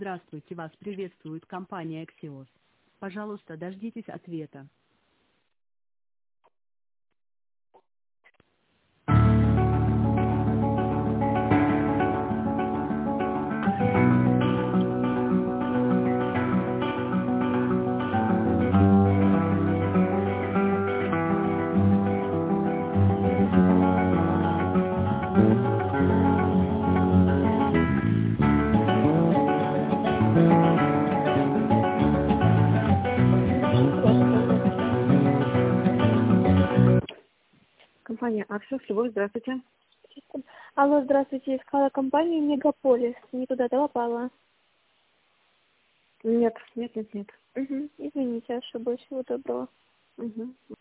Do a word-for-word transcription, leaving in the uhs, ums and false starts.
Здравствуйте, вас приветствует компания Axios. Пожалуйста, дождитесь ответа. Компания Axios. Любовь, здравствуйте. Алло, здравствуйте. Искала компанию Мегаполис. Не туда попала. Нет, нет, нет, нет. Угу. Извините, ошиблась. Всего доброго. Угу.